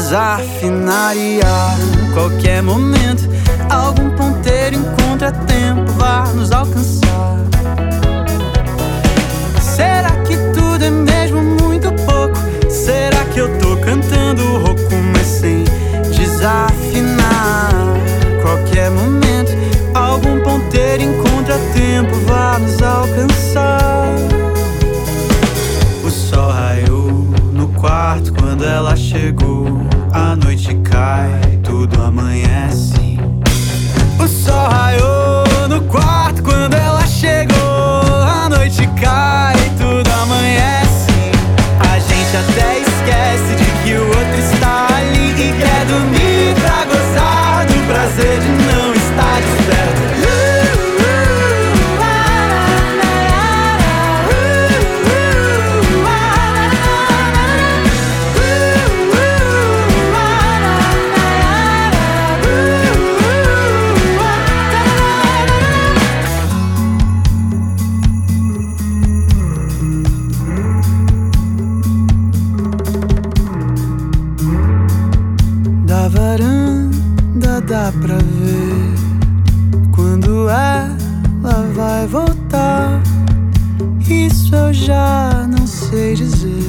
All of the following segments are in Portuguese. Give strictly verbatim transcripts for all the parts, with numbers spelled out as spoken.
desafinaria. Qualquer momento, algum ponteiro em contratempo vai nos alcançar. Será que tudo é mesmo muito pouco? Será que eu tô cantando rouco, mas sem desafinar? Qualquer momento, algum ponteiro em contratempo vai nos alcançar. O sol raiou no quarto quando ela chegou. A noite cai, tudo amanhece. O sol raiou no quarto quando ela chegou. A noite cai, tudo amanhece. A gente até esquece de que o outro está ali e quer dormir pra gozar do prazer de não estar desperto. Da varanda dá pra ver quando ela vai voltar. Isso eu já não sei dizer.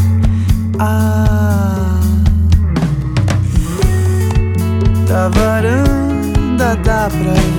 Ah, da varanda dá pra ver